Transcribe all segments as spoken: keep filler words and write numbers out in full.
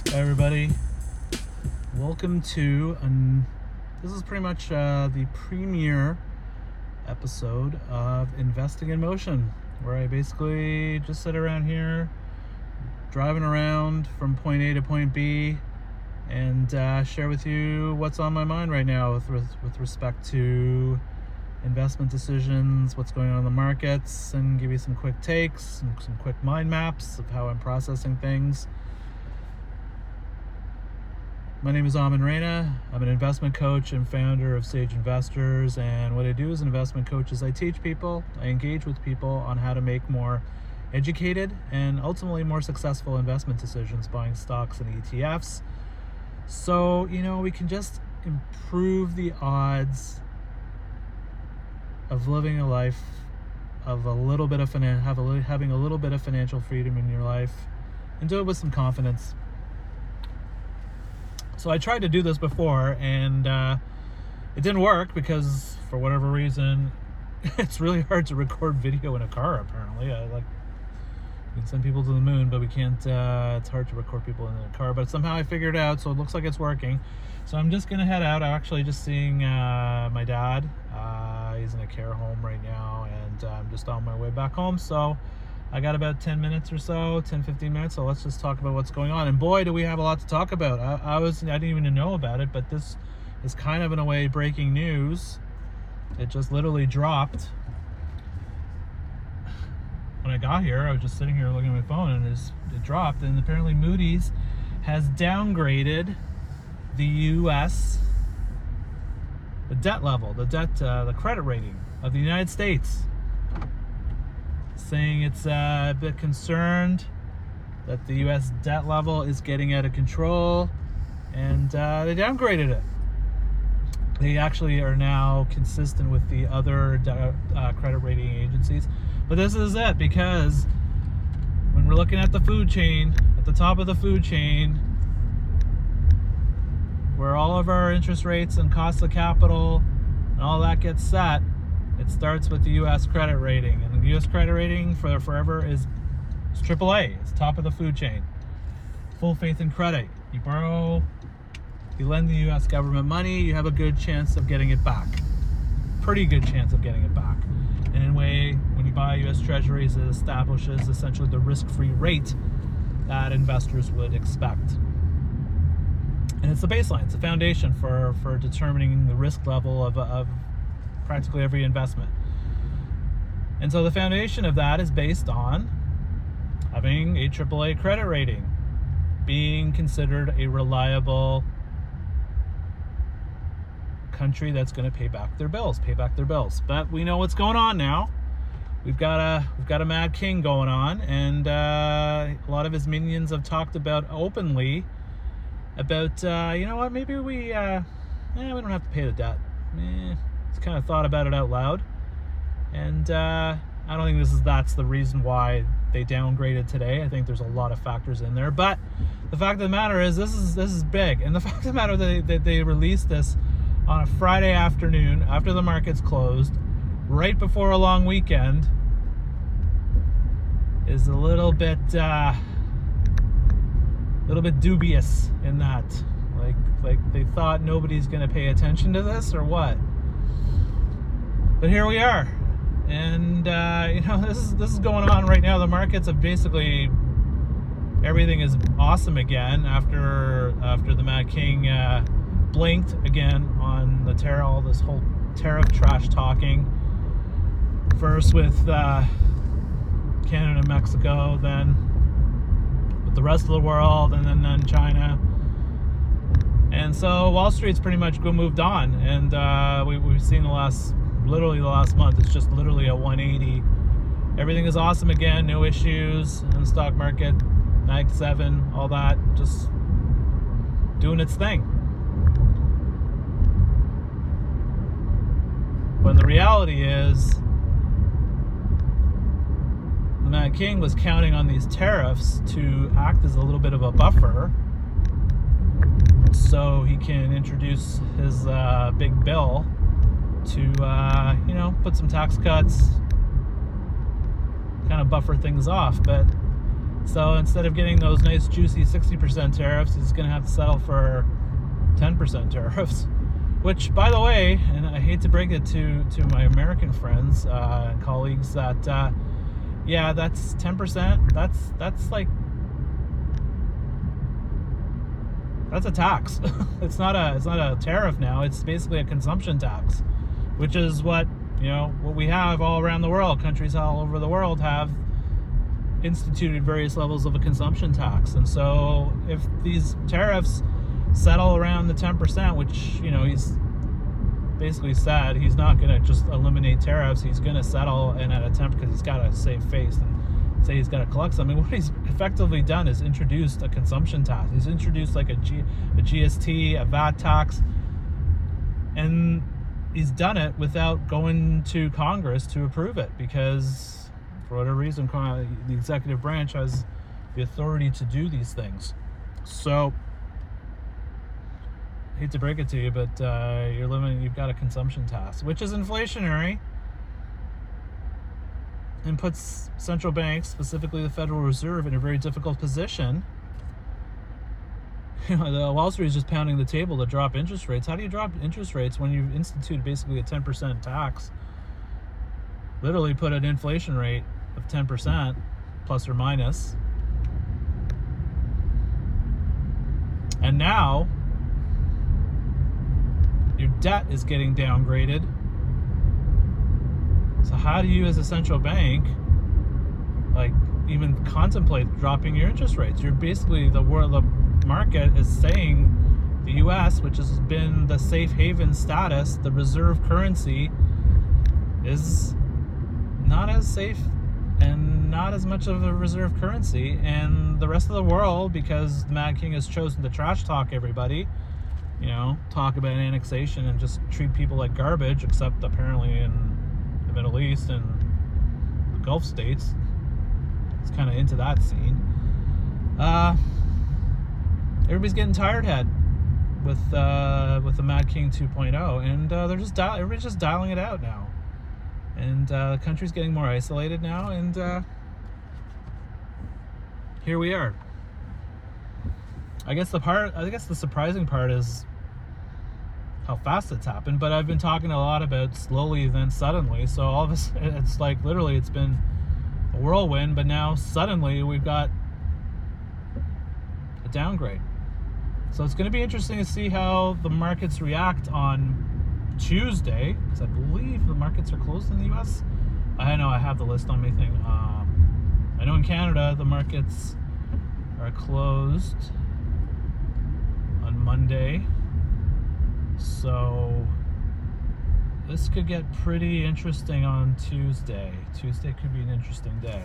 Hi everybody, welcome to an, this is pretty much uh, the premiere episode of Investing in Motion, where I basically just sit around here driving around from point A to point B and uh, share with you what's on my mind right now with, with respect to investment decisions, what's going on in the markets, and give you some quick takes, some, some quick mind maps of how I'm processing things. My name is Amin Reina. I'm an investment coach and founder of Sage Investors, and what I do as an investment coach is I teach people, I engage with people on how to make more educated and ultimately more successful investment decisions buying stocks and E T Fs. So, you know, we can just improve the odds of living a life of a little bit of finan- have a, having a little bit of financial freedom in your life, and do it with some confidence. So I tried to do this before, and uh, it didn't work because, for whatever reason, it's really hard to record video in a car. Apparently, I like we can send people to the moon, but we can't. Uh, it's hard to record people in a car. But somehow I figured it out, so it looks like it's working. So I'm just gonna head out. I'm actually just seeing uh, my dad. Uh, he's in a care home right now, and uh, I'm just on my way back home. So I got about ten minutes or so, ten, fifteen minutes. So let's just talk about what's going on. And boy, do we have a lot to talk about. I, I was, I didn't even know about it, but this is kind of in a way breaking news. It just literally dropped. When I got here, I was just sitting here looking at my phone, and it, it dropped. And apparently Moody's has downgraded the U S, the debt level, the debt, uh, the credit rating of the United States, saying it's uh, a bit concerned that the U S debt level is getting out of control, and uh, they downgraded it. They actually are now consistent with the other uh, credit rating agencies. But this is it, because when we're looking at the food chain, at the top of the food chain, where all of our interest rates and cost of capital and all that gets set, it starts with the U S credit rating. And the U S credit rating for forever is, is triple A. It's top of the food chain. Full faith in credit. You borrow, you lend the U S government money, you have a good chance of getting it back. Pretty good chance of getting it back. And in a way, when you buy U S treasuries, it establishes essentially the risk-free rate that investors would expect. And it's the baseline, it's the foundation for, for determining the risk level of, of practically every investment. And so the foundation of that is based on having a triple A credit rating, being considered a reliable country that's going to pay back their bills, pay back their bills. But we know what's going on now. We've got a we've got a mad king going on, and uh, a lot of his minions have talked about openly about uh, you know what, maybe we uh, eh, we don't have to pay the debt. Eh, he's kind of thought about it out loud, and uh, I don't think this is that's the reason why they downgraded today. I think there's a lot of factors in there, but the fact of the matter is this is this is big, and the fact of the matter that they, they released this on a Friday afternoon after the markets closed, right before a long weekend, is a little bit uh, little bit dubious in that. Like, like they thought nobody's going to pay attention to this or what? But here we are, and uh, you know this is this is going on right now. The markets have basically, everything is awesome again after after the Mad King uh, blinked again on the tariff, all this whole tariff trash talking. First with uh, Canada and Mexico, then with the rest of the world, and then, then China. And so Wall Street's pretty much moved on, and uh, we, we've seen the last, literally the last month, it's just literally a one eighty. Everything is awesome again, no issues in the stock market, Mag seven, all that, just doing its thing. When the reality is, the Mad King was counting on these tariffs to act as a little bit of a buffer so he can introduce his uh, big bill to, uh, you know, put some tax cuts, kind of buffer things off. But So instead of getting those nice juicy sixty percent tariffs, he's going to have to settle for ten percent tariffs. Which, by the way, and I hate to break it to, to my American friends uh, and colleagues, that uh, yeah, that's ten percent. That's that's like that's a tax. It's not a it's not a tariff now. It's basically a consumption tax, which is what you know what we have all around the world. Countries all over the world have instituted various levels of a consumption tax, and so if these tariffs settle around the ten percent, which, you know, he's basically said he's not going to just eliminate tariffs, he's going to settle and at a ten, because he's got to save face and say he's got to collect something. What he's effectively done is introduced a consumption tax. He's introduced like a, G, a G S T, a V A T tax, and he's done it without going to Congress to approve it, because for whatever reason the executive branch has the authority to do these things. So I hate to break it to you, but uh, you're living, you've got a consumption tax, which is inflationary and puts central banks, specifically the Federal Reserve, in a very difficult position. You know, the Wall Street is just pounding the table to drop interest rates. How do you drop interest rates when you've instituted basically a ten percent tax? Literally put an inflation rate of ten percent, plus or minus. And now your debt is getting downgraded. So how do you, as a central bank, like even contemplate dropping your interest rates? You're basically, the world, the market is saying the U S, which has been the safe haven status, the reserve currency, is not as safe and not as much of a reserve currency. And the rest of the world, because the Mad King has chosen to trash talk everybody, you know, talk about annexation and just treat people like garbage, except apparently in the Middle East and the Gulf states. It's kind of into that scene. Uh, everybody's getting tired head with uh, with the Mad King two point oh, and uh, they're just dial- everybody's just dialing it out now. And uh, the country's getting more isolated now, and uh, here we are. I guess the part, I guess the surprising part is how fast it's happened. But I've been talking a lot about slowly, then suddenly. So all of a sudden, it's like literally, it's been a whirlwind. But now suddenly, we've got a downgrade. So it's going to be interesting to see how the markets react on Tuesday, because I believe the markets are closed in the U S. I know I have the list on my thing. Um, I know in Canada the markets are closed on Monday, so this could get pretty interesting on Tuesday. Tuesday could be an interesting day.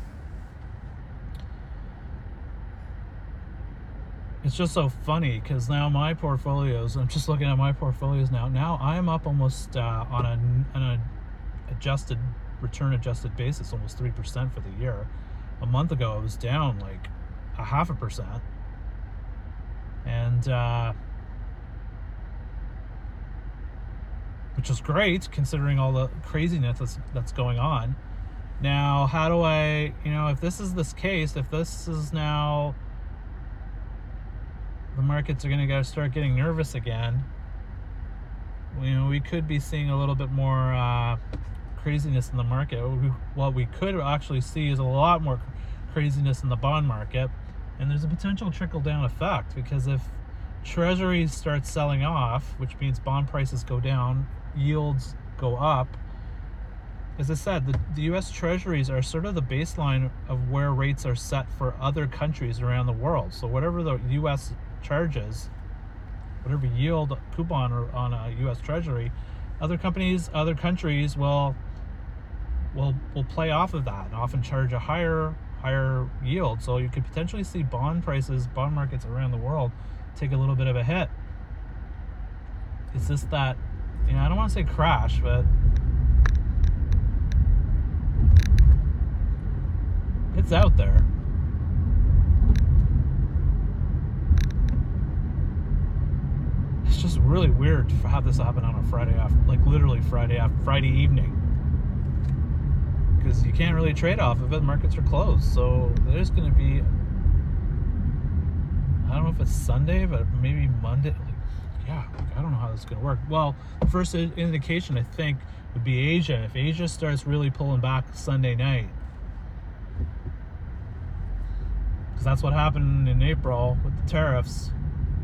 It's just so funny because now my portfolios, I'm just looking at my portfolios now. Now I'm up almost uh, on a on a adjusted return adjusted basis, almost three percent for the year. A month ago, it was down like a half a percent. And uh, which is great considering all the craziness that's, that's going on. Now, how do I, you know, if this is this case, if this is now the markets are going to start getting nervous again, you know, we could be seeing a little bit more uh, craziness in the market. What we could actually see is a lot more craziness in the bond market. And there's a potential trickle-down effect, because if treasuries start selling off, which means bond prices go down, yields go up. As I said, the, the U S treasuries are sort of the baseline of where rates are set for other countries around the world. So whatever the U S charges, whatever yield coupon or on a U S treasury, other companies, other countries will will will play off of that and often charge a higher higher yield. So you could potentially see bond prices, bond markets around the world take a little bit of a hit. It's just that, you know, I don't want to say crash, but it's out there. It's just really weird to have this happen on a Friday after, like literally Friday after Friday evening. because you can't really trade off of it. Markets are closed, so there's going to be, I don't know if it's Sunday, but maybe Monday. Like, yeah, like, I don't know how this is going to work. Well, the first indication, I think, would be Asia. If Asia starts really pulling back Sunday night, because that's what happened in April with the tariffs.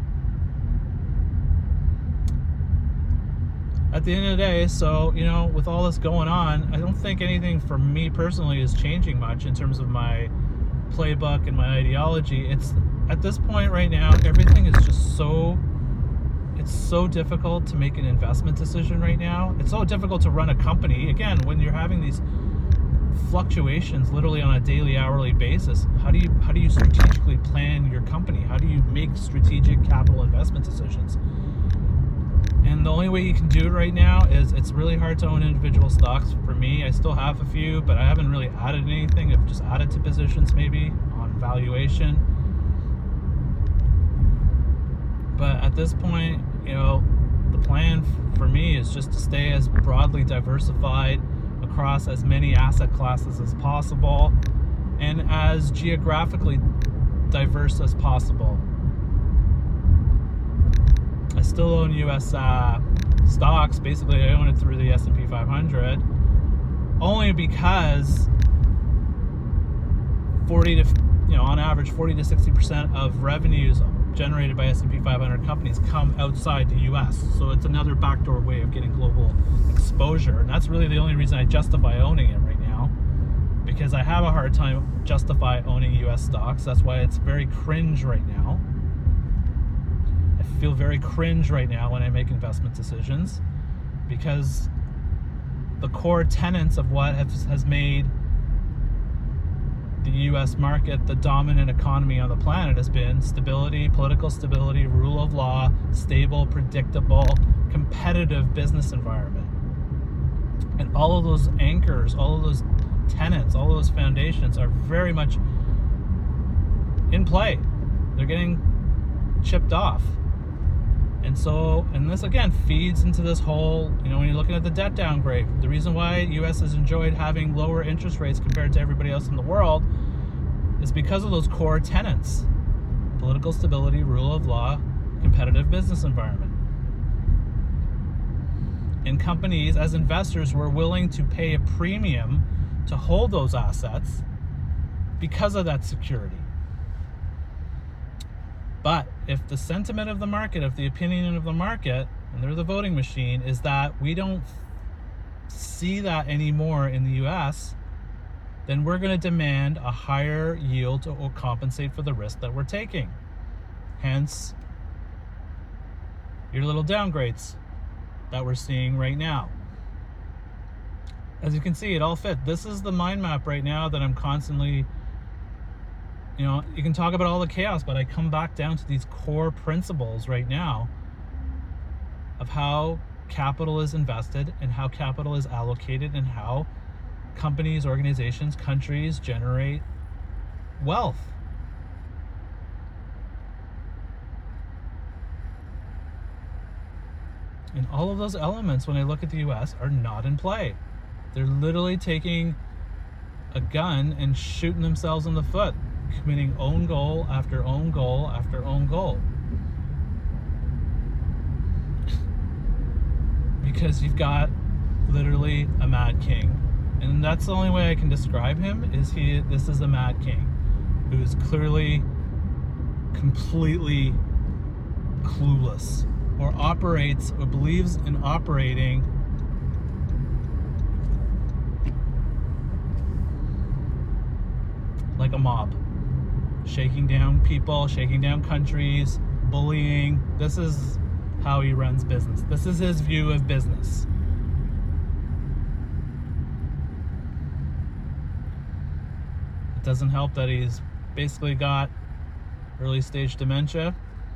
At the end of the day, so, you know, with all this going on, I don't think anything for me personally is changing much in terms of my playbook and my ideology. It's, at this point right now, everything is just so, it's so difficult to make an investment decision right now. It's so difficult to run a company. Again, when you're having these fluctuations literally on a daily, hourly basis, how do you, how do you strategically plan your company? How do you make strategic capital investment decisions? And the only way you can do it right now is, it's really hard to own individual stocks. For me, I still have a few, but I haven't really added anything. I've just added to positions maybe on valuation. But at this point, you know, the plan for me is just to stay as broadly diversified across as many asset classes as possible and as geographically diverse as possible. I still own U S uh, stocks. Basically, I own it through the S and P five hundred, only because forty to, you know, on average, forty to sixty percent of revenues generated by S and P five hundred companies come outside the U S. So it's another backdoor way of getting global exposure, and that's really the only reason I justify owning it right now, because I have a hard time justify owning U S stocks. That's why it's very cringe right now. I feel very cringe right now when I make investment decisions, because the core tenets of what has, has made the U S market the dominant economy on the planet has been stability, political stability, rule of law, stable, predictable, competitive business environment. And all of those anchors, all of those tenets, all of those foundations are very much in play. They're getting chipped off. And so, and this again feeds into this whole, you know, when you're looking at the debt downgrade, the reason why U S has enjoyed having lower interest rates compared to everybody else in the world is because of those core tenets: political stability, rule of law, competitive business environment. And companies, as investors, were willing to pay a premium to hold those assets because of that security. But if the sentiment of the market, if the opinion of the market, and they're the voting machine, is that we don't see that anymore in the U S, then we're going to demand a higher yield to compensate for the risk that we're taking. Hence, your little downgrades that we're seeing right now. As you can see, it all fit. This is the mind map right now that I'm constantly, you know, you can talk about all the chaos, but I come back down to these core principles right now of how capital is invested and how capital is allocated and how companies, organizations, countries generate wealth. And all of those elements, when I look at the U S, are not in play. They're literally taking a gun and shooting themselves in the foot, committing own goal after own goal after own goal. Because you've got literally a mad king. And that's the only way I can describe him, is he this is a mad king who is clearly completely clueless, or operates or believes in operating like a mob, shaking down people, shaking down countries, bullying. This is how he runs business. This is his view of business. It doesn't help that he's basically got early stage dementia.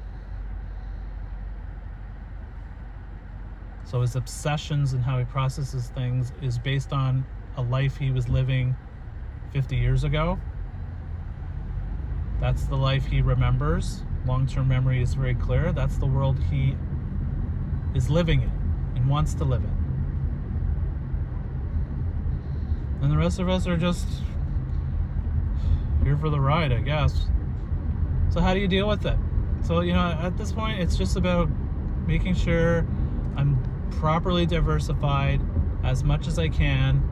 So his obsessions and how he processes things is based on a life he was living fifty years ago. That's the life he remembers. Long-term memory is very clear. That's the world he is living in and wants to live in. And the rest of us are just here for the ride, I guess. So how do you deal with it? So, you know, at this point, it's just about making sure I'm properly diversified as much as I can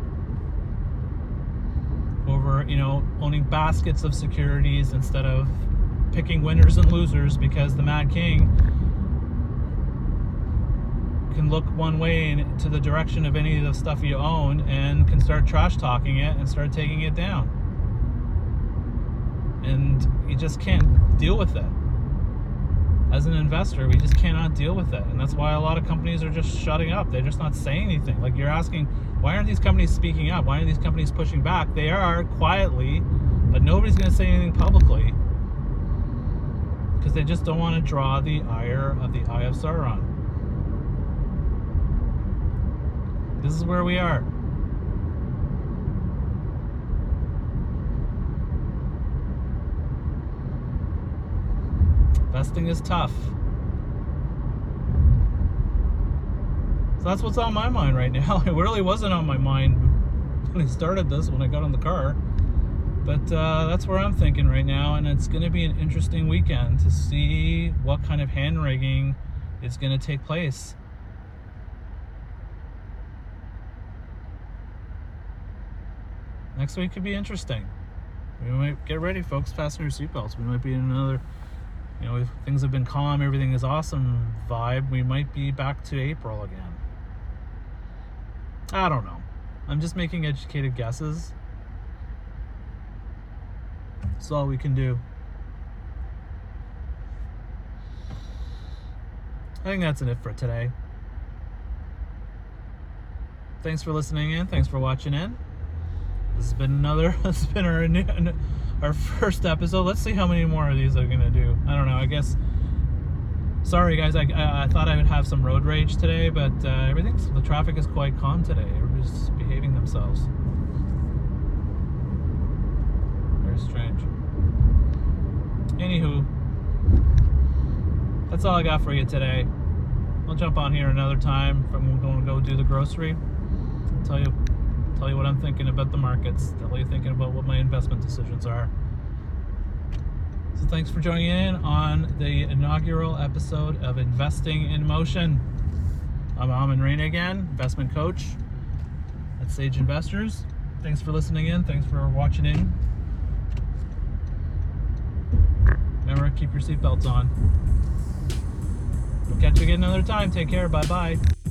over, you know, owning baskets of securities instead of picking winners and losers, because the Mad King can look one way in, to the direction of any of the stuff you own, and can start trash talking it and start taking it down. And you just can't deal with it. As an investor, we just cannot deal with it. And that's why a lot of companies are just shutting up. They're just not saying anything. Like, you're asking, why aren't these companies speaking up? Why aren't these companies pushing back? They are, quietly, but nobody's going to say anything publicly, because they just don't want to draw the ire of the Eye of Sauron. This is where we are. Investing is tough. So that's what's on my mind right now. It really wasn't on my mind when I started this, when I got in the car. But uh, that's where I'm thinking right now, and it's going to be an interesting weekend to see what kind of hand-wringing is going to take place. Next week could be interesting. We might get ready, folks. Fasten your seatbelts. We might be in another, you know, if things have been calm, everything is awesome vibe, we might be back to April again. I don't know. I'm just making educated guesses. That's all we can do. I think that's it for today. Thanks for listening in. Thanks for watching in. This has been another, this has been our, new, our first episode. Let's see how many more of these I'm going to do. I don't know. I guess, sorry guys, I, I, I thought I would have some road rage today, but uh, everything's, the traffic is quite calm today. Everybody's behaving themselves. Very strange. Anywho, that's all I got for you today. I'll jump on here another time if I'm going to go do the grocery. I'll tell you, tell you what I'm thinking about the markets. Tell you thinking about what my investment decisions are. So thanks for joining in on the inaugural episode of Investing in Motion. I'm Amin Raina again, investment coach at Sage Investors. Thanks for listening in. Thanks for watching in. Remember, keep your seatbelts on. We'll catch you again another time. Take care. Bye-bye.